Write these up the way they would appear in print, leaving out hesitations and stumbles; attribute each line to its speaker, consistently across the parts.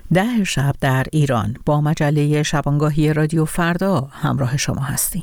Speaker 1: 10 شب در ایران با مجله شبانگاهی رادیو فردا همراه شما هستیم.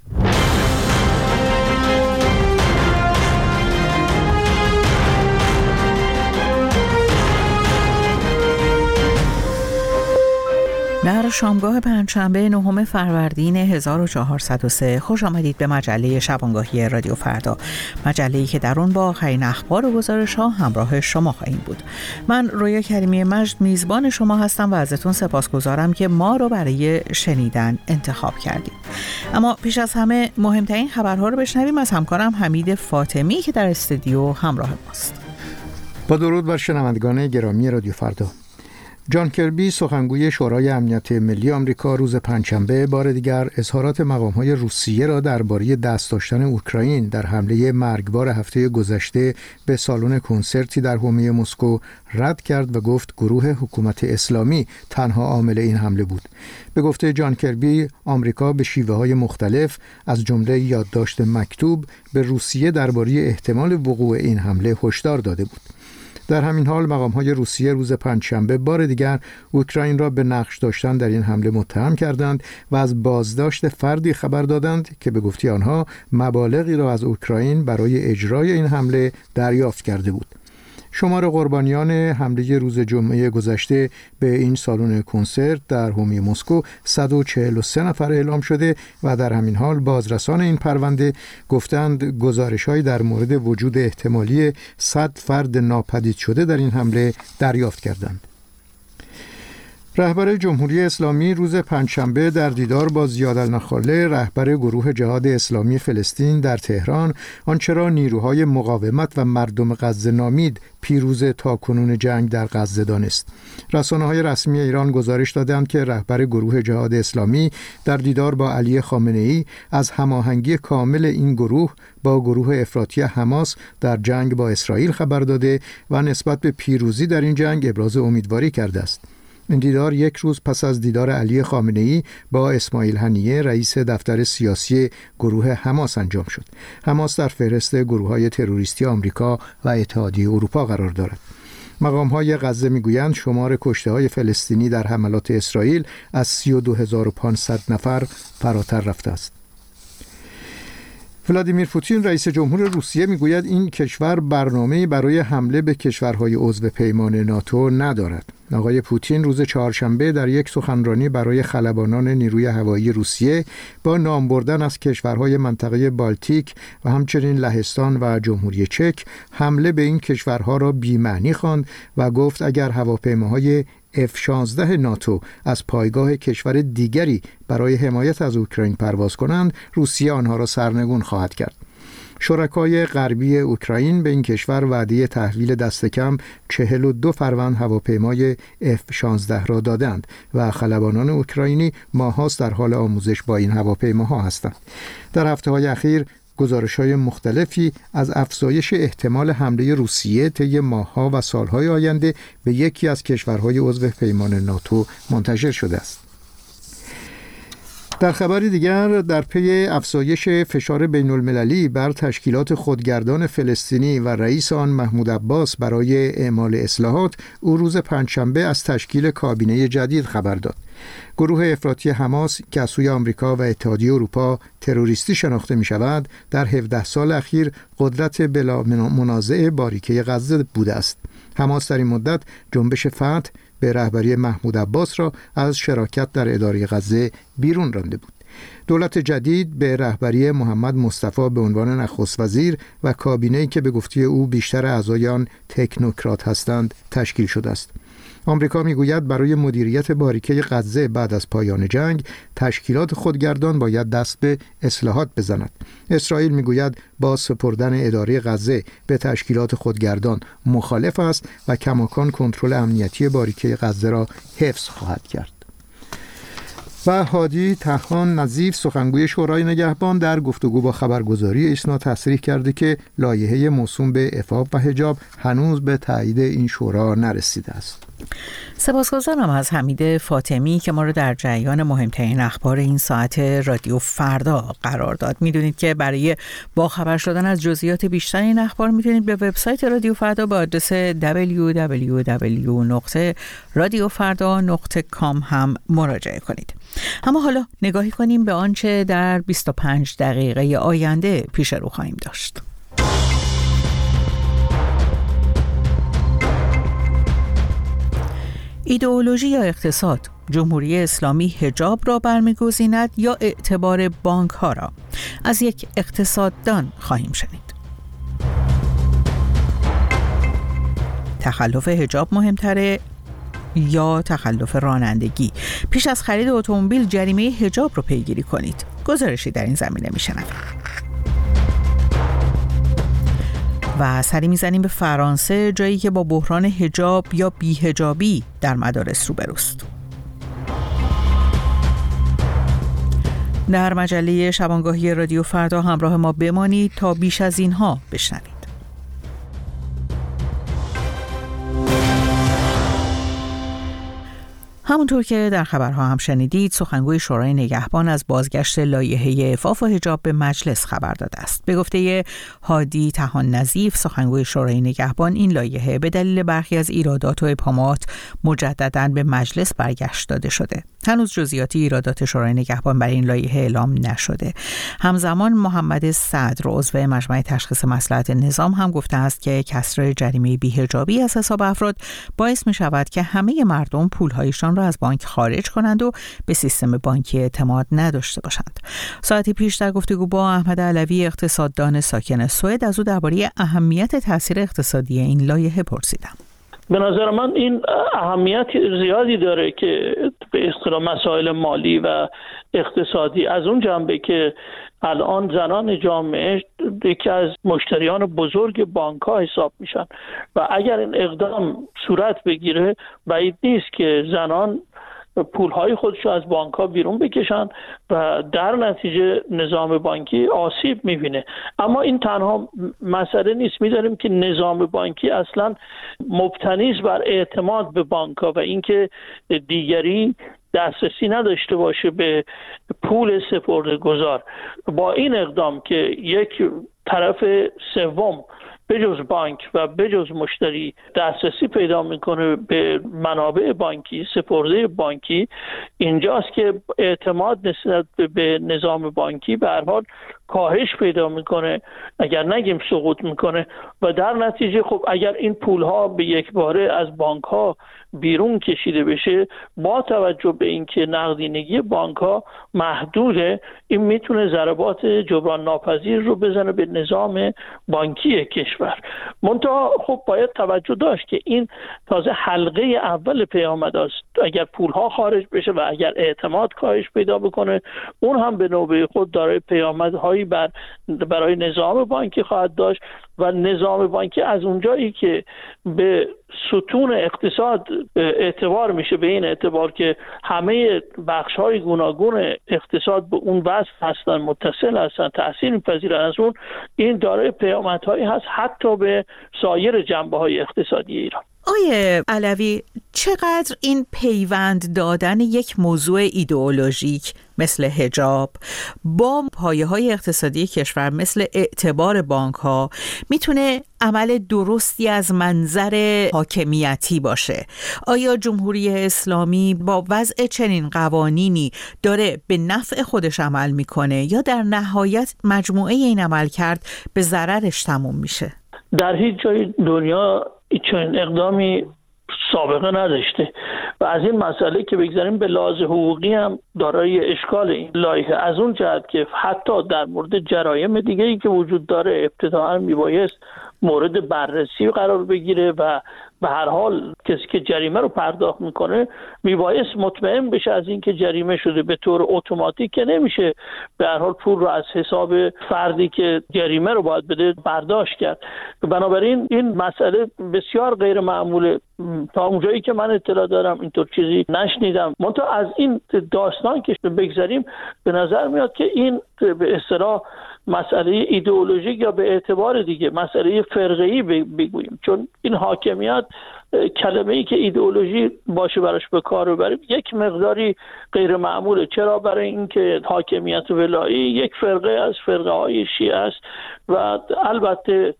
Speaker 1: در شامگاه پنجشنبه 9 فروردین 1403 خوش آمدید به مجله شبانگاهی رادیو فردا، مجله‌ای که در اون با آخرین اخبار و گزارش‌ها همراه شما خواهیم بود. من رویا کریمی مجد میزبان شما هستم و ازتون سپاسگزارم که ما رو برای شنیدن انتخاب کردید. اما پیش از همه مهمترین خبرها رو بشنویم از همکارم حمید فاطمی که در استودیو همراه ماست.
Speaker 2: با درود بر شنوندگان گرامی رادیو فردا. جان کربی سخنگوی شورای امنیت ملی آمریکا روز پنجشنبه بار دیگر اظهارات مقام‌های روسیه را درباره دست داشتن اوکراین در حمله مرگبار هفته گذشته به سالن کنسرتی در حومه مسکو رد کرد و گفت گروه حکومت اسلامی تنها عامل این حمله بود. به گفته جان کربی، آمریکا به شیوه‌های مختلف از جمله یادداشت مکتوب به روسیه درباره احتمال وقوع این حمله هشدار داده بود. در همین حال مقام‌های روسیه روز پنجشنبه بار دیگر اوکراین را به نقش داشتن در این حمله متهم کردند و از بازداشت فردی خبر دادند که به گفته آنها مبالغی را از اوکراین برای اجرای این حمله دریافت کرده بود. شمار قربانیان حمله روز جمعه گذشته به این سالن کنسرت در حومه مسکو 143 نفر اعلام شده و در همین حال بازرسان این پرونده گفتند گزارش‌هایی در مورد وجود احتمالی 100 فرد ناپدید شده در این حمله دریافت کردند. رهبر جمهوری اسلامی روز پنجشنبه در دیدار با زیاد النخاله رهبر گروه جهاد اسلامی فلسطین در تهران آنچه را نیروهای مقاومت و مردم غزه نامید پیروز تاکنون جنگ در غزه دانست. رسانه‌های رسمی ایران گزارش دادند که رهبر گروه جهاد اسلامی در دیدار با علی خامنه‌ای از هماهنگی کامل این گروه با گروه افراطی حماس در جنگ با اسرائیل خبر داده و نسبت به پیروزی در این جنگ ابراز امیدواری کرده است. این دیدار یک روز پس از دیدار علی خامنه‌ای با اسماعیل هنیه رئیس دفتر سیاسی گروه حماس انجام شد. حماس در فهرست گروه‌های تروریستی آمریکا و اتحادیه اروپا قرار دارد. مقام‌های غزه می‌گویند شمار کشته‌های فلسطینی در حملات اسرائیل از 32500 نفر فراتر رفته است. ولادیمیر پوتین رئیس جمهور روسیه میگوید این کشور برنامه‌ای برای حمله به کشورهای عضو پیمان ناتو ندارد. آقای پوتین روز چهارشنبه در یک سخنرانی برای خلبانان نیروی هوایی روسیه با نام بردن از کشورهای منطقه بالتیک و همچنین لهستان و جمهوری چک حمله به این کشورها را بی‌معنی خواند و گفت اگر هواپیماهای F-16 ناتو از پایگاه کشور دیگری برای حمایت از اوکراین پرواز کنند، روسیه آنها را سرنگون خواهد کرد. شرکای غربی اوکراین به این کشور وعده تحویل دست کم 42 فروند هواپیمای F-16 را دادند و خلبانان اوکراینی ماهاست در حال آموزش با این هواپیماها هستند. در هفته‌های اخیر گزارش‌های مختلفی از افزایش احتمال حمله روسیه طی ماه‌ها و سال‌های آینده به یکی از کشورهای عضو پیمان ناتو منتشر شده است. در خبری دیگر در پی افزایش فشار بین‌المللی بر تشکیلات خودگردان فلسطینی و رئیس آن محمود عباس برای اعمال اصلاحات، او روز پنجشنبه از تشکیل کابینه جدید خبر داد. گروه افراطی حماس که از سوی آمریکا و اتحادیه اروپا تروریستی شناخته می شود، در 17 سال اخیر قدرت بلا منازع باریکه غزه بوده است. حماس در این مدت جنبش فتح به رهبری محمود عباس را از شراکت در اداره غزه بیرون رانده بود. دولت جدید به رهبری محمد مصطفی به عنوان نخست وزیر و کابینه‌ای که به گفته او بیشتر اعضای آن تکنوکرات هستند تشکیل شده است. آمریکا میگوید برای مدیریت باریکه غزه بعد از پایان جنگ تشکیلات خودگردان باید دست به اصلاحات بزند. اسرائیل میگوید با سپردن اداره غزه به تشکیلات خودگردان مخالف است و کماکان کنترل امنیتی باریکه غزه را حفظ خواهد کرد. و هادی طحان نظیف سخنگوی شورای نگهبان در گفتگو با خبرگزاری ایسنا تصریح کرده که لایحه موسوم به عفاف و حجاب هنوز به تایید این شورا نرسیده است.
Speaker 1: سپاسگزارم از حمید فاطمی که ما رو در جریان مهمترین اخبار این ساعت رادیو فردا قرار داد. میدونید که برای باخبر شدن از جزئیات بیشتر این اخبار میتونید به وبسایت رادیو فردا با آدرس www.radiofarda.com هم مراجعه کنید. اما حالا نگاهی کنیم به آنچه در 25 دقیقه آینده پیش رو خواهیم داشت. ایدئولوژی یا اقتصاد، جمهوری اسلامی حجاب را برمیگزیند یا اعتبار بانک ها را؟ از یک اقتصاددان خواهیم شنید. تخلف حجاب مهمتره یا تخلف رانندگی؟ پیش از خرید اتومبیل جریمه حجاب رو پیگیری کنید. گزارشی در این زمینه میشنویم. و سری میزنیم به فرانسه، جایی که با بحران حجاب یا بی‌حجابی در مدارس روبروست. در مجله شبانگاهی رادیو فردا همراه ما بمانید تا بیش از اینها بشنوید. همونطور که در خبرها هم شنیدید، سخنگوی شورای نگهبان از بازگشت لایحه عفاف و حجاب به مجلس خبر داده است. به گفته هادی طحان نظیف، سخنگوی شورای نگهبان، این لایحه به دلیل برخی از ایرادات و ابهامات مجدداً به مجلس برگشت داده شده. هنوز جزئیات ایرادات شورای نگهبان برای این لایحه اعلام نشده. همزمان محمد صدر، عضو مجمع تشخیص مصلحت نظام، هم گفته است که کسر جریمه بی‌حجابی از حساب افراد باعث می شود که همه مردم پولهایشان را از بانک خارج کنند و به سیستم بانکی اعتماد نداشته باشند. ساعتی پیش در گفتگو با احمد علوی، اقتصاددان ساکن سوئد، از او درباره اهمیت تاثیر اقتصادی این لایحه پرسیدم.
Speaker 3: به نظر من این اهمیت زیادی داره که به اصطلاح مسائل مالی و اقتصادی، از اون جنبه که الان زنان جامعه یکی از مشتریان بزرگ بانک‌ها حساب میشن و اگر این اقدام صورت بگیره بعید نیست که زنان پولهای خودش رو از بانک‌ها بیرون بکشن و در نتیجه نظام بانکی آسیب می‌بینه. اما این تنها مسئله نیست. می‌دانیم که نظام بانکی اصلاً مبتنی است بر اعتماد به بانک‌ها و اینکه دیگری دسترسی نداشته باشه به پول سپرده‌گذار. با این اقدام که یک طرف سوم بجز بانک و بجز مشتری دسترسی پیدا میکنه به منابع بانکی، سپرده بانکی، اینجاست که اعتماد نسبت به نظام بانکی به هر حال کاهش پیدا میکنه، اگر نگیم سقوط میکنه و در نتیجه خب اگر این پولها به یک باره از بانکها بیرون کشیده بشه، با توجه به اینکه نقدینگی بانکها محدوده، این میتونه ضربات جبران ناپذیر رو بزنه به نظام بانکی کشور. منتها خب باید توجه داشت که این تازه حلقه اول پیامد است. اگر پولها خارج بشه و اگر اعتماد کاهش پیدا بکنه، اون هم به نوبه خود داره پیامدهایی برای نظام بانکی خواهد داشت و نظام بانکی از اونجایی که به ستون اقتصاد اعتبار میشه، به این اعتبار که همه بخش‌های گوناگون اقتصاد به اون وصف هستن، متصل هستن، تأثیر می‌پذیرن از اون، این داره پیامدهایی هست حتی به سایر جنبه‌های اقتصادی ایران.
Speaker 1: آیه علوی، چقدر این پیوند دادن یک موضوع ایدئولوژیک مثل حجاب با پایه‌های اقتصادی کشور مثل اعتبار بانک‌ها میتونه عمل درستی از منظر حاکمیتی باشه؟ آیا جمهوری اسلامی با وضع چنین قوانینی داره به نفع خودش عمل میکنه یا در نهایت مجموعه این عمل کرد به ضررش تموم میشه؟
Speaker 3: در هیچ جای دنیا چنین اقدامی سابقه نداشته و از این مسئله که بگذاریم به لحاظ حقوقی هم دارای اشکال این لایحه، از اون جهت که حتی در مورد جرایم دیگه‌ای که وجود داره ابتداءً میبایست مورد بررسی قرار بگیره و به هر حال کسی که جریمه رو پرداخت میکنه میبایست مطمئن بشه از این که جریمه شده. به طور اتوماتیک که نمیشه به هر حال پول رو از حساب فردی که جریمه رو باید بده برداشت کرد. بنابراین این مسئله بسیار غیر معموله. تا اونجایی که من اطلاع دارم اینطور چیزی نشنیدم. منتها از این داستان که بگذاریم به نظر میاد که این به اصطلاح مسئله ایدئولوژیک یا به اعتبار دیگه مسئله فرقه‌ای بگوییم، چون این حاکمیت کلمه‌ای که ایدئولوژی باشه براش به کار ببریم یک مقداری غیر معموله. چرا؟ برای اینکه حاکمیت ولایی یک فرقه از فرقه های شیعه است و البته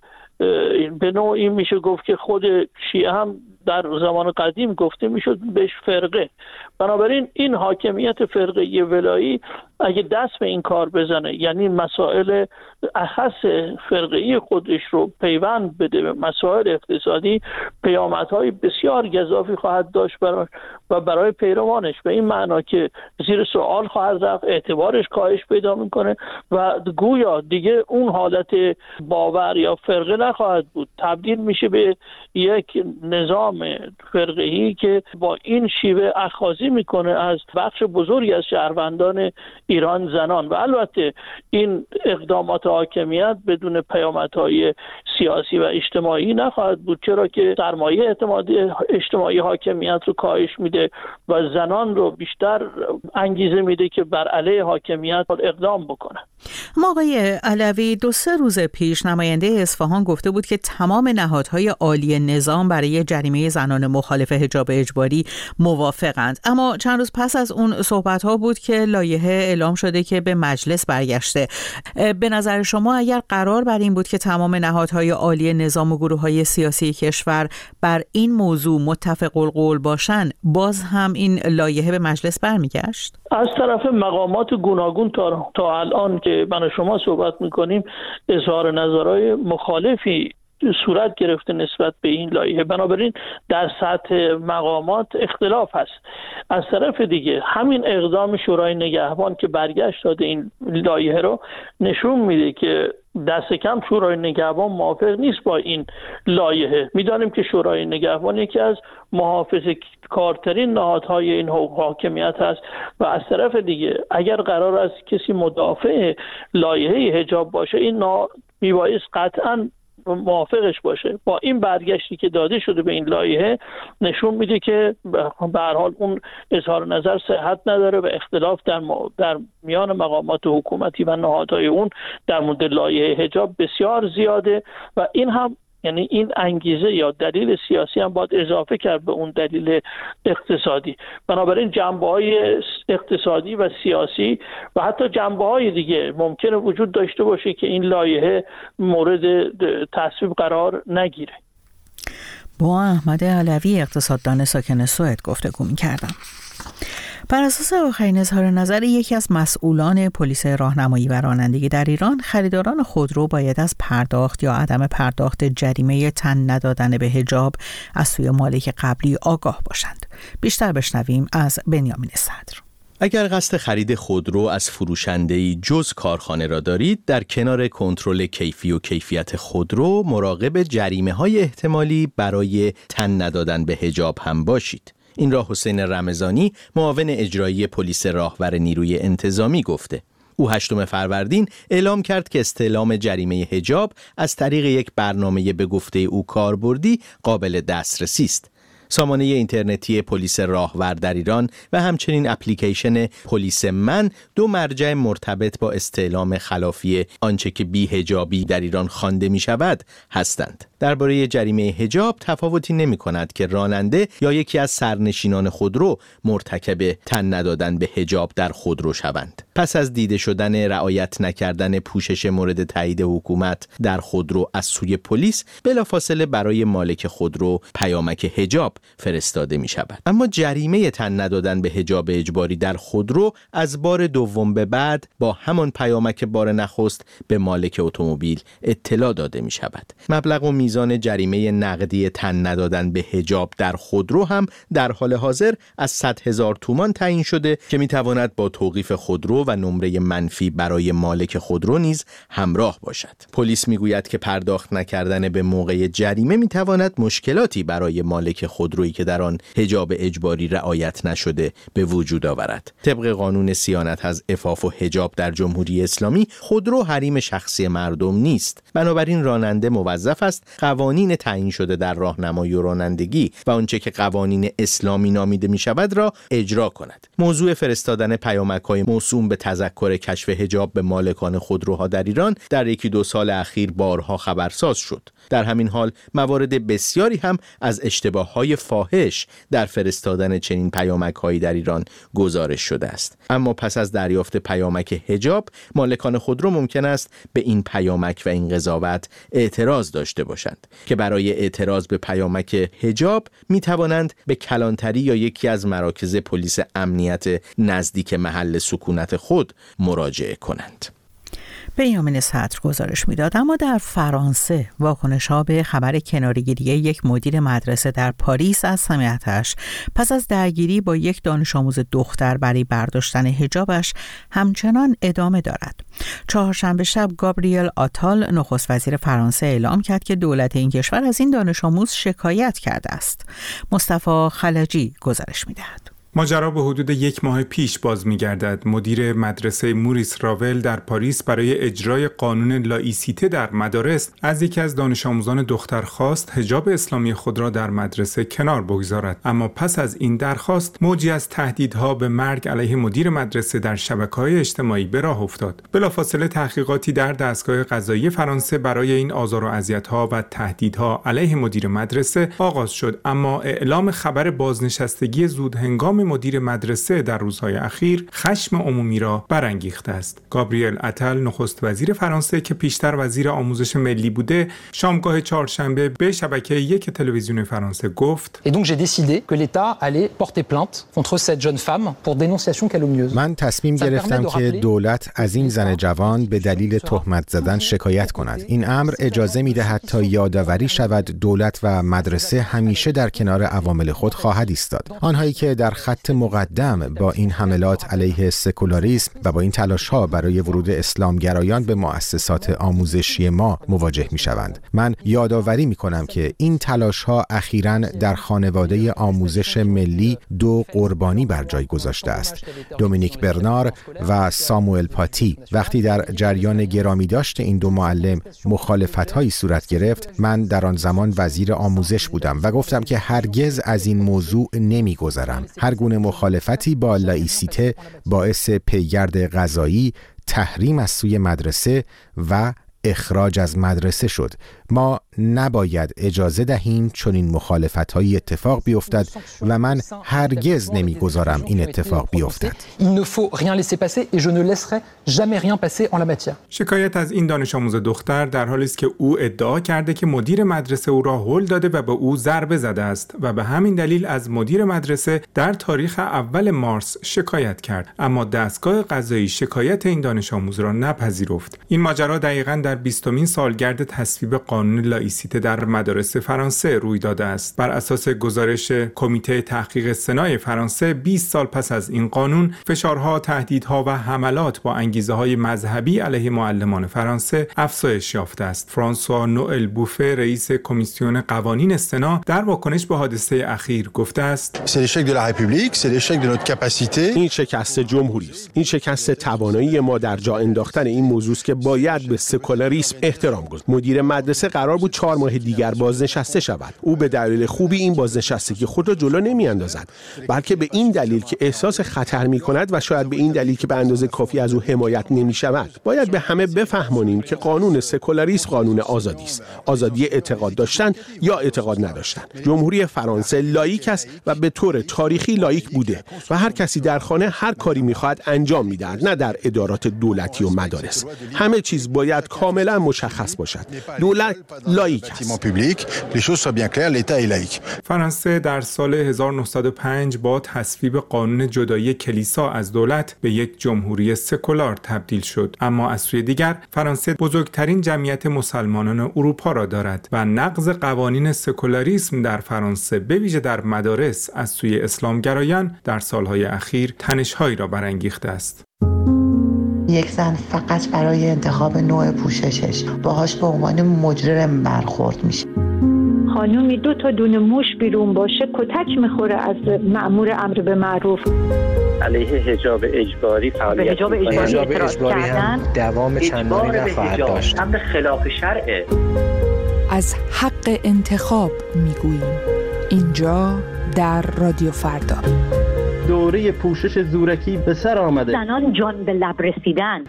Speaker 3: به نوعی میشه گفت که خود شیعه هم در زمان قدیم گفته میشد بهش فرقه. بنابراین این حاکمیت فرقه ولایی اگه دست به این کار بزنه، یعنی مسائل اخص فرقه‌ای خودش رو پیوند بده به مسائل اقتصادی، پیامدهای بسیار گزافی خواهد داشت برای پیروانش، به این معنا که زیر سوال خواهد رفت، اعتبارش کاهش پیدا میکنه و گویا دیگه اون حالت باور یا فرقه نخواهد بود، تبدیل میشه به یک نظام فرقه‌ای که با این شیوه اخاذی میکنه از بخش بزرگی از شهروندان ایران زنان. و البته این اقدامات حاکمیت بدون پیامدهای سیاسی و اجتماعی نخواهد بود، چرا که سرمایه اجتماعی حاکمیت رو کاهش میده و زنان رو بیشتر انگیزه میده که بر علیه حاکمیت اقدام بکنه.
Speaker 1: آقای علوی، 2-3 روز پیش نماینده اصفهان گفته بود که تمام نهادهای عالی نظام برای جریمه زنان مخالف حجاب اجباری موافقند، اما چند روز پس از اون صحبت‌ها بود که لایحه اعلام شده که به مجلس برگشته. به نظر شما اگر قرار بر این بود که تمام نهادهای عالی نظام و گروه‌های سیاسی کشور بر این موضوع متفق القول باشن، باز هم این لایحه به مجلس برمیگشت؟
Speaker 3: از طرف مقامات گوناگون تا الان که من و شما صحبت میکنیم اظهار نظرهای مخالفی صورت گرفته نسبت به این لایحه، بنابراین در سطح مقامات اختلاف هست. از طرف دیگه همین اقدام شورای نگهبان که برگشت داده این لایحه رو نشون میده که دست کم شورای نگهبان موافق نیست با این لایحه. میدانیم که شورای نگهبان یکی از محافظه‌کارترین نهادهای این حاکمیت هست و از طرف دیگه اگر قرار است کسی مدافع لایحه حجاب باشه، این میبایست قطعاً موافقش باشه. با این برگشتی که داده شده به این لایحه نشون میده که به هر حال اون اظهار نظر صحت نداره و اختلاف در میان مقامات حکومتی و نهادهای اون در مورد لایحه حجاب بسیار زیاده و این هم یعنی این انگیزه یا دلیل سیاسی هم باید اضافه کرد به اون دلیل اقتصادی. بنابراین جنبه‌های اقتصادی و سیاسی و حتی جنبه‌های دیگه ممکنه وجود داشته باشه که این لایحه مورد تصویب قرار نگیره.
Speaker 1: با احمد علوی، اقتصاددان ساکن سوئد، گفتگو می‌کردم. بر اساس آخرین اظهار نظر یکی از مسئولان پلیس راهنمایی و رانندگی در ایران، خریداران خودرو باید از پرداخت یا عدم پرداخت جریمه تن ندادن به حجاب از سوی مالک قبلی آگاه باشند. بیشتر بشنویم از بنیامین صدر.
Speaker 4: اگر قصد خرید خودرو از فروشنده‌ای جز کارخانه را دارید، در کنار کنترل کیفی و کیفیت خودرو مراقب جریمه‌های احتمالی برای تن ندادن به حجاب هم باشید. این را حسین رمضانی، معاون اجرایی پلیس راهور نیروی انتظامی گفته. او 8 فروردین اعلام کرد که استعلام جریمه حجاب از طریق یک برنامه به گفته او کاربردی قابل دسترسی است. سامانه اینترنتی پلیس راهور در ایران و همچنین اپلیکیشن پلیس من 2 مرجع مرتبط با استعلام خلافی آنچه که بی‌حجابی در ایران خوانده می شود هستند. درباره جریمه حجاب تفاوتی نمی کند که راننده یا یکی از سرنشینان خودرو مرتکب تن ندادن به حجاب در خودرو شوند. پس از دیده شدن رعایت نکردن پوشش مورد تایید حکومت در خودرو از سوی پلیس، بلافاصله برای مالک خودرو پیامک حجاب فرستاده می شود. اما جریمه تن ندادن به حجاب اجباری در خودرو از بار دوم به بعد با همان پیامک بار نخست به مالک اتومبیل اطلاع داده می شود. مبلغ و میزان جریمه نقدی تن ندادن به حجاب در خودرو هم در حال حاضر از 100,000 تومان تعیین شده که می تواند با توقیف خودرو و نمره منفی برای مالک خودرو نیز همراه باشد. پلیس می گوید که پرداخت نکردن به موقع جریمه می تواند مشکلاتی برای مالک خودرویی که در آن حجاب اجباری رعایت نشده به وجود آورد. طبق قانون صیانت از عفاف و حجاب در جمهوری اسلامی، خودرو حریم شخصی مردم نیست. بنابراین راننده موظف است قوانین تعیین شده در راهنمایی و رانندگی و آنچه که قوانین اسلامی نامیده می شود را اجرا کند. موضوع فرستادن پیامک‌های موسوم به تذکر کشف حجاب به مالکان خودروها در ایران در 1-2 سال اخیر بارها خبرساز شد. در همین حال موارد بسیاری هم از اشتباه‌های فاحش در فرستادن چنین پیامک‌هایی در ایران گزارش شده است. اما پس از دریافت پیامک حجاب، مالکان خودرو ممکن است به این پیامک و این قضاوت اعتراض داشته باشند که برای اعتراض به پیامک حجاب می‌توانند به کلانتری یا یکی از مراکز پلیس امنیت نزدیک محل سکونت خود مراجعه کنند.
Speaker 1: بنیامین صدر گزارش میداد. اما در فرانسه واکنش‌ها به خبر کناره‌گیری یک مدیر مدرسه در پاریس از سمیتش پس از درگیری با یک دانش آموز دختر برای برداشتن حجابش همچنان ادامه دارد. چهارشنبه شب گابریل آتال نخست وزیر فرانسه اعلام کرد که دولت این کشور از این دانش آموز شکایت کرده است. مصطفی خلجی گزارش میدهد.
Speaker 5: ماجرا به حدود 1 ماه پیش باز می‌گردد. مدیر مدرسه موریس راول در پاریس برای اجرای قانون لائیسیته در مدارس از یکی از دانش آموزان دختر خواست حجاب اسلامی خود را در مدرسه کنار بگذارد. اما پس از این درخواست موجی از تهدیدها به مرگ علیه مدیر مدرسه در شبکه‌های اجتماعی به راه افتاد. بلافاصله تحقیقاتی در دستگاه قضایی فرانسه برای این آزار و اذیت‌ها و تهدیدها علیه مدیر مدرسه آغاز شد، اما اعلام خبر بازنشستگی زودهنگام مدیر مدرسه در روزهای اخیر خشم عمومی را برانگیخته است. گابریل اتل نخست وزیر فرانسه که پیشتر وزیر آموزش ملی بوده، شامگاه چهارشنبه به شبکه 1 تلویزیون فرانسه گفت:
Speaker 6: Et donc j'ai décidé que l'État allait porter plainte contre cette jeune femme pour dénonciation calomnieuse.
Speaker 7: من تصمیم گرفتم که دولت از این زن جوان به دلیل تهمت زدن شکایت کند. این امر اجازه می‌دهد تا یادآوری شود دولت و مدرسه همیشه در کنار عوامل خود خواهد ایستاد. آنهایی که در خط مقدم با این حملات علیه سکولاریسم و با این تلاش‌ها برای ورود اسلامگرایان به مؤسسات آموزشی ما مواجه می‌شوند. من یادآوری می‌کنم که این تلاش‌ها اخیراً در خانواده آموزش ملی 2 قربانی بر جای گذاشته است: دومینیک برنار و ساموئل پاتی. وقتی در جریان گرامی داشت این 2 معلم مخالفت‌هایی صورت گرفت، من در آن زمان وزیر آموزش بودم و گفتم که هرگز از این موضوع نمی‌گذرم. هر گونه مخالفتی با لائیسیته باعث پیگرد قضایی، تحریم از سوی مدرسه و اخراج از مدرسه شد. ما نباید اجازه دهیم چون این مخالفت‌های اتفاق بیفتد و من هرگز نمیگذارم این اتفاق بیفتد.
Speaker 5: شکایت از این دانش آموز دختر در حالی است که او ادعا کرده که مدیر مدرسه او را هل داده و به او ضربه زده است و به همین دلیل از مدیر مدرسه در تاریخ اول مارس شکایت کرد، اما دستگاه قضایی شکایت این دانش آموز را نپذیرفت. این ماجرا دقیقاً در 20مین سالگرد تصویب قانون لائیسیته در مدارس فرانسه روی داده است. بر اساس گزارش کمیته تحقیق سنای فرانسه، 20 سال پس از این قانون، فشارها، تهدیدها و حملات با انگیزه‌های مذهبی علیه معلمان فرانسه افزایش یافته است. فرانسوا نوئل بوفه، رئیس کمیسیون قوانین سنا، در واکنش به حادثه اخیر گفته است:
Speaker 8: این شکست جمهوری است. این شکست توانایی ما در جا انداختن این موضوع است که باید به سکولاریسم احترام گذاریم. مدیر مدرسه قرار بود 4 ماه دیگر بازنشسته شود. او به دلیل خوبی این بازنشستگی خود را جلو نمی‌اندازد، بلکه به این دلیل که احساس خطر می‌کند و شاید به این دلیل که به اندازه کافی از او حمایت نمی‌شود. باید به همه بفهمانیم که قانون سکولاریسم قانون آزادی است. آزادی اعتقاد داشتن یا اعتقاد نداشتن. جمهوری فرانسه لاییک است و به طور تاریخی لاییک بوده و هر کسی در خانه هر کاری می‌خواهد انجام می‌دهد، نه در ادارات دولتی و مدارس. همه چیز باید کاملا مشخص باشد. دولت لاییک است.
Speaker 5: فرانسه در سال 1905 با تصویب قانون جدایی کلیسا از دولت به یک جمهوری سکولار تبدیل شد، اما از سوی دیگر فرانسه بزرگترین جمعیت مسلمانان اروپا را دارد و نقض قوانین سکولاریسم در فرانسه به ویژه در مدارس از سوی اسلامگرایان در سالهای اخیر تنش‌هایی را برانگیخته است.
Speaker 9: یک زن فقط برای انتخاب نوع پوششش باهاش به عنوان مجرم برخورد میشه.
Speaker 10: خانومی 2 تا دونه موش بیرون باشه کتک میخوره از مأمور امر به معروف.
Speaker 11: علیه حجاب اجباری فعالیت
Speaker 12: حجاب اجباری هم دوام چندانی نخواهد داشت.
Speaker 11: امر خلاف شرعه.
Speaker 12: از حق انتخاب میگوییم. اینجا در رادیو فردا.
Speaker 13: دوره پوشش زورکی به سر آمده.
Speaker 10: زنان جان به لب رسیدن.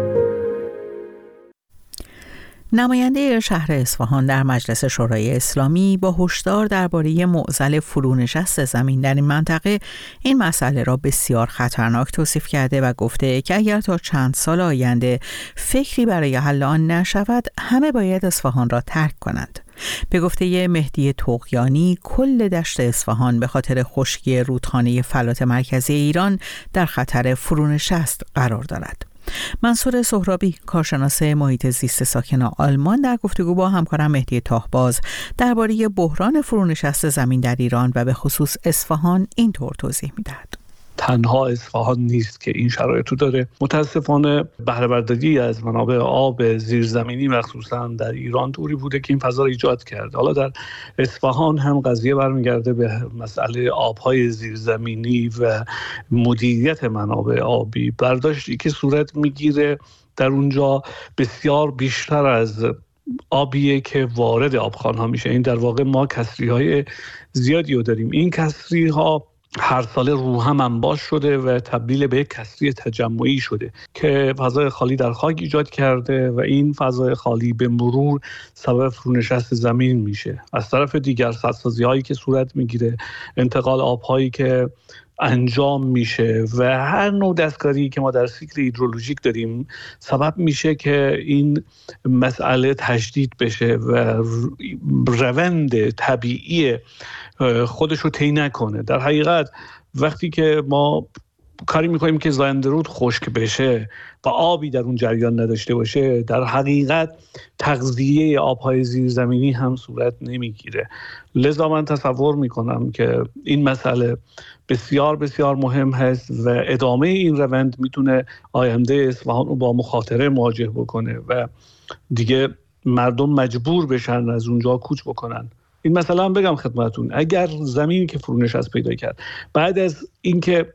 Speaker 1: نماینده شهر اصفهان در مجلس شورای اسلامی با هشدار درباره معضل فرونشست زمین در این منطقه این مسئله را بسیار خطرناک توصیف کرده و گفته که اگر تا چند سال آینده فکری برای حل آن نشود همه باید اصفهان را ترک کنند. به گفته مهدی طغیانی کل دشت اصفهان به خاطر خشکی رودخانه فلات مرکزی ایران در خطر فرونشست قرار دارد. منصور سهرابی کارشناس محیط زیست ساکن آلمان در گفتگو با همکارم مهدی تاهباز درباره بحران فرونشست زمین در ایران و به خصوص اصفهان اینطور توضیح می‌دهد.
Speaker 14: تنها اصفهان نیست که این شرایط رو داره. متاسفانه بهره برداری از منابع آب زیرزمینی مخصوصا در ایران طوری بوده که این فضا رو ایجاد کرده. حالا در اصفهان هم قضیه برمیگرده به مسئله آبهای زیرزمینی و مدیریت منابع آبی. برداشتی که صورت میگیره در اونجا بسیار بیشتر از آبیه که وارد آبخوان‌ها میشه. این در واقع ما کسری‌های زیادی رو داریم. این کسری‌ها هر سال رو هم انباش شده و تبدیل به یک کسری تجمعی شده که فضای خالی در خاک ایجاد کرده و این فضای خالی به مرور سبب فرونشست زمین میشه. از طرف دیگر سدسازی هایی که صورت میگیره، انتقال آبهایی که انجام میشه و هر نوع دستکاری که ما در سیکل هیدرولوژیک داریم سبب میشه که این مسئله تجدید بشه و روند طبیعی خودش رو طی نکنه. در حقیقت وقتی که ما کاری میکنیم که زاینده رود خشک بشه و آبی در اون جریان نداشته باشه، در حقیقت تغذیه آبهای زیرزمینی هم صورت نمیگیره. لذا من تصور میکنم که این مسئله بسیار بسیار مهم هست و ادامه این روند میتونه آینده اصفهان رو با مخاطره مواجه بکنه و دیگه مردم مجبور بشن از اونجا کوچ بکنن. این مثلا هم بگم خدمتون، اگر زمینی که فرونشست پیدا کرد بعد از اینکه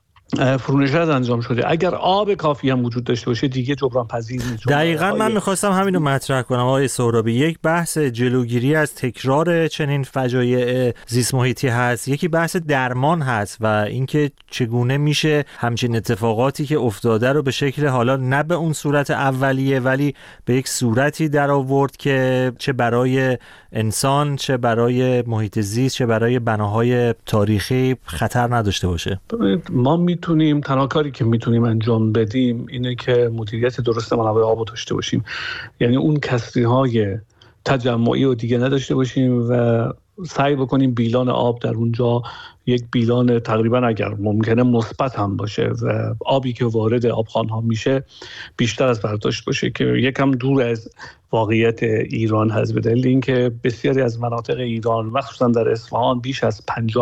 Speaker 14: فرونشست انجام شده اگر آب کافی هم وجود داشته باشه دیگه جبران پذیر نیست.
Speaker 15: دقیقاً من می‌خواستم همین رو مطرح کنم آقای سهرابی. یک بحث جلوگیری از تکرار چنین فجایع زیست محیطی هست، یکی بحث درمان هست و اینکه چگونه میشه همچین اتفاقاتی که افتاده رو به شکل حالا نه به اون صورت اولیه ولی به یک صورتی در آورد که چه برای انسان، چه برای محیط زیست، چه برای بناهای تاریخی خطر نداشته باشه.
Speaker 14: ما میتونیم تنها کاری که میتونیم انجام بدیم اینه که مدیریت درست منابع آب داشته باشیم، یعنی اون کسری‌های تجمعی رو دیگه نداشته باشیم و سعی بکنیم بیلان آب در اونجا یک بیلان تقریبا اگر ممکنه مثبت هم باشه و آبی که وارد آبخوان‌ها میشه بیشتر از برداشت باشه که یکم دور از واقعیت ایران هست، به دلیل اینکه بسیاری از مناطق ایران مخصوصا در اصفهان بیش از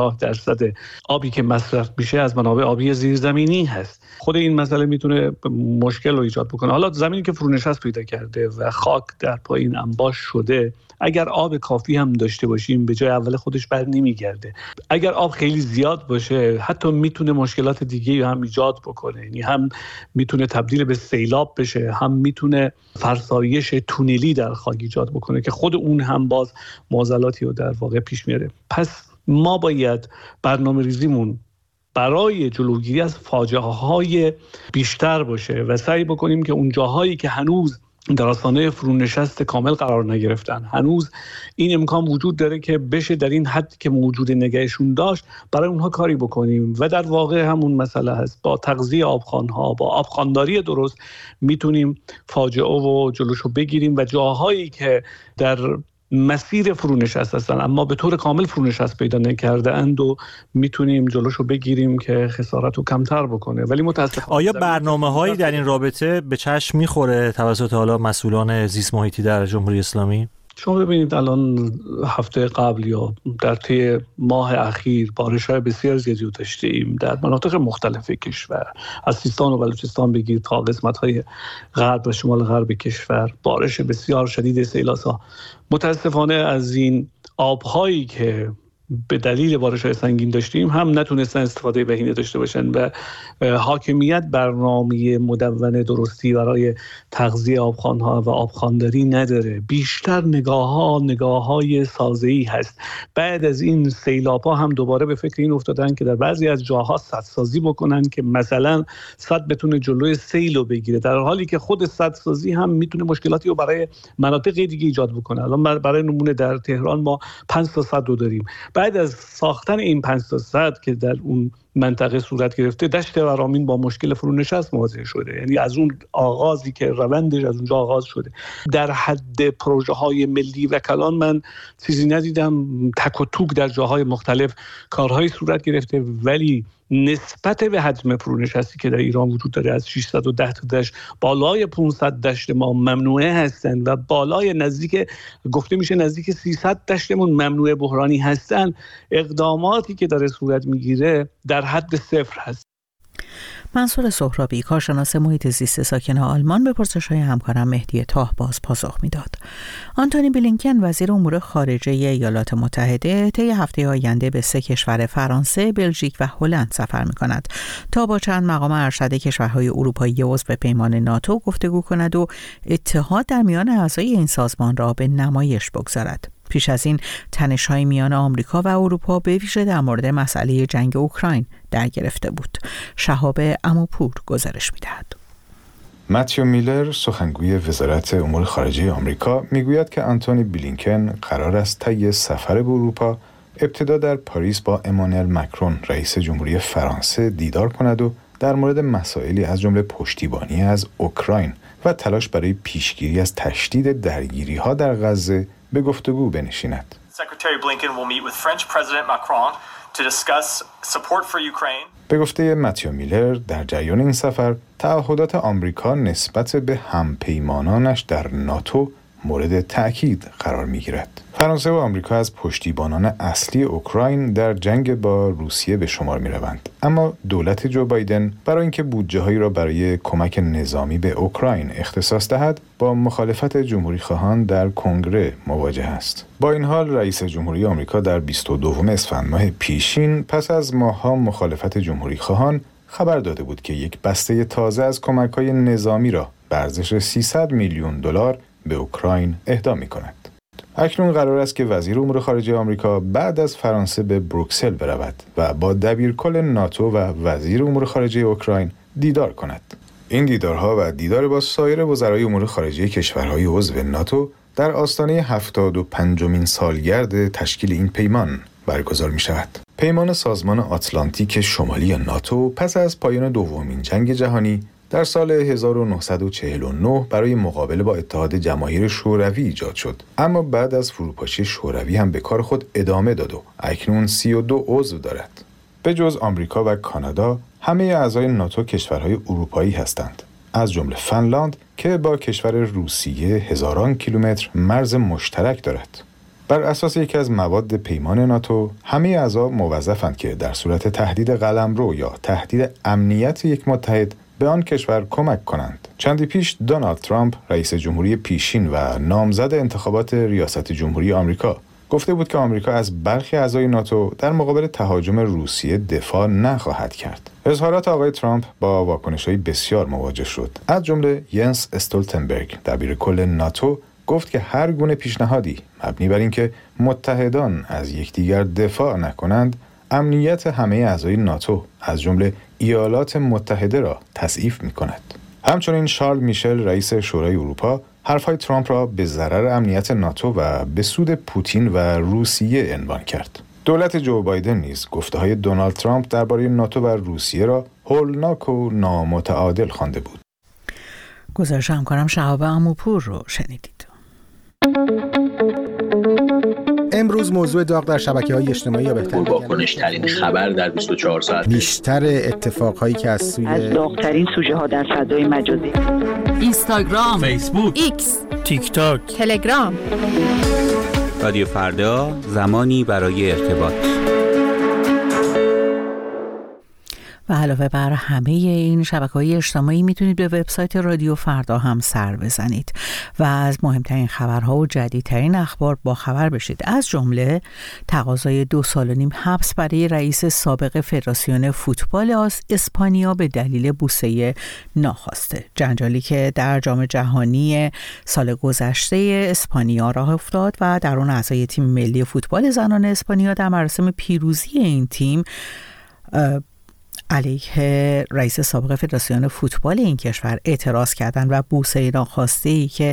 Speaker 14: 50% آبی که مصرف میشه از منابع آبی زیرزمینی هست. خود این مسئله میتونه مشکل رو ایجاد بکنه. حالا زمینی که فرونشست پیدا کرده و خاک در پایین انباش شده اگر آب کافی هم داشته باشیم به جای اول خودش بر نمیگرده. اگر آب خیلی زیاد باشه حتی میتونه مشکلات دیگه هم ایجاد بکنه، یعنی هم میتونه تبدیل به سیلاب بشه، هم میتونه فرسایش تونلی در خاک ایجاد بکنه که خود اون هم باز معضلاتی رو در واقع پیش میاره. پس ما باید برنامه‌ریزیمون برای جلوگیری از فاجعه‌های بیشتر باشه و سعی بکنیم که اون جاهایی که هنوز در آستانه فرونشست کامل قرار نگرفتن هنوز این امکان وجود داره که بشه در این حد که موجود نگهشون داشت برای اونها کاری بکنیم و در واقع همون مسئله هست با تغذیه آبخوان‌ها، با آبخوانداری درست میتونیم فاجعه و جلوشو بگیریم و جاهایی که در مسیر فرونشست هستن اما به طور کامل فرونشست پیدا نکرده اند و میتونیم جلوشو بگیریم که خسارت رو کمتر بکنه. ولی متاسفانه
Speaker 15: آیا برنامه‌هایی در این رابطه به چشم میخوره توسط حالا مسئولان زیست محیطی در جمهوری اسلامی؟
Speaker 14: شما ببینید الان هفته قبل یا در طی ماه اخیر بارش‌های بسیار زیادی رو داشتیم در مناطق مختلف کشور، از سیستان و بلوچستان بگیر تا قسمت‌های غرب و شمال غرب کشور، بارش بسیار شدید، سیلاس‌ها. متاسفانه از این آب‌هایی که به دلیل بارش‌های سنگین داشتیم هم نتونستن استفاده بهینه داشته باشن و حاکمیت برنامه مدون درستی برای تغذیه آبخوان‌ها و آبخوانداری نداره. بیشتر نگاه‌های سازه‌ای هست. بعد از این سیلاب‌ها هم دوباره به فکر این افتادن که در بعضی از جاها سدسازی بکنن که مثلا سد بتونه جلوی سیل رو بگیره، در حالی که خود سدسازی هم میتونه مشکلاتی رو برای مناطق دیگه ایجاد بکنه. الان برای نمونه در تهران ما 5 تا سد رو داریم. بعد از ساختن این 5 تا سد که در اون منطقه صورت گرفته، دشت ورامین با مشکل فرونشست مواجه شده. یعنی از اون آغازی که روندش از اونجا آغاز شده، در حد پروژه های ملی و کلان من چیزی ندیدم. تک و توک در جاهای مختلف کارهای صورت گرفته، ولی نسبت به حجم فرونشستی که در ایران وجود داره، از 610 تا دشت بالای 500 دشت ما ممنوعه هستند و بالای گفته میشه نزدیک 300 دشتمون ممنوعه بحرانی هستند. اقداماتی که داره صورت میگیره در حد صفر هست.
Speaker 1: منصور سهرابی، کارشناس محیط زیست ساکن آلمان، به پرسش‌های همکارم مهدی طاهباز پاسخ میداد. آنتونی بلینکن، وزیر امور خارجه ایالات متحده، طی هفته آینده به 3 کشور فرانسه، بلژیک و هلند سفر می‌کند تا با چند مقام ارشد کشورهای اروپایی عضو پیمان ناتو گفتگو کند و اتحاد در میان اعضای این سازمان را به نمایش بگذارد. پیش از این تنش‌های میان آمریکا و اروپا به ویژه در مورد مسئله جنگ اوکراین در گرفته بود. شهاب عموپور گزارش می‌دهد.
Speaker 16: متیو میلر، سخنگوی وزارت امور خارجه آمریکا، میگوید که آنتونی بلینکن قرار است طی سفر به اروپا ابتدا در پاریس با امانوئل مکرون، رئیس جمهوری فرانسه، دیدار کند و در مورد مسائلی از جمله پشتیبانی از اوکراین و تلاش برای پیشگیری از تشدید درگیری‌ها در غزه به گفتگو بنشیند. به گفته متیو میلر، در جریان این سفر تعهدات آمریکا نسبت به همپیمانانش در ناتو مورد تأکید قرار می‌گیرد. فرانسه و آمریکا از پشتیبانان اصلی اوکراین در جنگ با روسیه به شمار می‌روند، اما دولت جو بایدن برای اینکه بودجه‌هایی را برای کمک نظامی به اوکراین اختصاص دهد، با مخالفت جمهوری‌خواهان در کنگره مواجه است. با این حال رئیس جمهوری آمریکا در 22 اسفند ماه پیشین، پس از ماه‌ها مخالفت جمهوری‌خواهان، خبر داده بود که یک بسته تازه از کمک‌های نظامی را به ارزش 300 میلیون دلار به اوکراین اهدا می‌کند. اکنون قرار است که وزیر امور خارجه آمریکا بعد از فرانسه به بروکسل برود و با دبیرکل ناتو و وزیر امور خارجه اوکراین دیدار کند. این دیدارها و دیدار با سایر وزرای امور خارجه کشورهای عضو ناتو در آستانه 75مین سالگرد تشکیل این پیمان برگزار می‌شود. پیمان سازمان آتلانتیک شمالی ناتو پس از پایان دومین جنگ جهانی در سال 1949 برای مقابله با اتحاد جماهیر شوروی ایجاد شد، اما بعد از فروپاشی شوروی هم به کار خود ادامه داد و اکنون 32 عضو دارد. به جز آمریکا و کانادا، همه اعضای ناتو کشورهای اروپایی هستند، از جمله فنلاند که با کشور روسیه هزاران کیلومتر مرز مشترک دارد. بر اساس یکی از مواد پیمان ناتو، همه اعضا موظفند که در صورت تهدید قلمرو یا تهدید امنیت یک متحد به آن کشور کمک کنند. چندی پیش دونالد ترامپ، رئیس جمهوری پیشین و نامزد انتخابات ریاست جمهوری آمریکا، گفته بود که آمریکا از برخی اعضای ناتو در مقابل تهاجم روسیه دفاع نخواهد کرد. اظهارات آقای ترامپ با واکنش‌های بسیار مواجه شد. از جمله ینس استولتنبرگ، دبیرکل ناتو، گفت که هر گونه پیشنهادی مبنی بر اینکه متحدان از یکدیگر دفاع نکنند، امنیت همه اعضای ناتو از جمله ایالات متحده را تضعیف می‌کند. همچنین شارل میشل، رئیس شورای اروپا، حرفهای ترامپ را به ضرر امنیت ناتو و به سود پوتین و روسیه عنوان کرد. دولت جو بایدن نیز گفته‌های دونالد ترامپ درباره ناتو و روسیه را هولناک و نامتعادل خوانده بود.
Speaker 1: گزارش همکارم شهاب عموپور رو شنیدید.
Speaker 7: امروز موضوع داغ در شبکه‌های اجتماعی یا بهتر
Speaker 17: واکنش‌ترین خبر در 24 ساعت،
Speaker 7: بیشتر اتفاقهایی که از
Speaker 18: داغ‌ترین سوژه‌ها در فضای مجازی،
Speaker 19: اینستاگرام،
Speaker 20: فیسبوک،
Speaker 19: ایکس،
Speaker 20: تیک تاک،
Speaker 19: تلگرام.
Speaker 20: رادیو فردا، زمانی برای ارتباط.
Speaker 1: و علاوه بر همه این شبکه‌های اجتماعی میتونید به وبسایت رادیو فردا هم سر بزنید و از مهمترین خبرها و جدیدترین اخبار با خبر بشید. از جمله تقاضای 2.5 سال حبس برای رئیس سابق فدراسیون فوتبال اسپانیا به دلیل بوسه ناخواسته. جنجالی که در جام جهانی سال گذشته اسپانیا راه افتاد و در اون اعضای تیم ملی فوتبال زنان اسپانیا در مراسم پیروزی این تیم علیه رئیس سابق فدراسیون فوتبال این کشور اعتراض کردند و بوسه ناخواسته که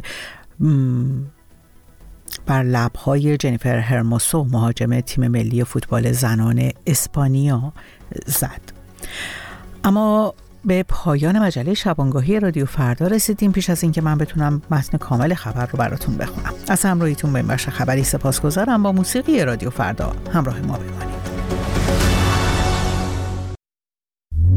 Speaker 1: بر لب‌های جنیفر هرموسو مهاجم تیم ملی فوتبال زنان اسپانیا زد. اما به پایان مجله شبانگاهی رادیو فردا رسیدیم. پیش از اینکه من بتونم متن کامل خبر رو براتون بخونم، از همراهیتون به این بخش خبری سپاسگزارم. با موسیقی رادیو فردا همراه ما بمانید.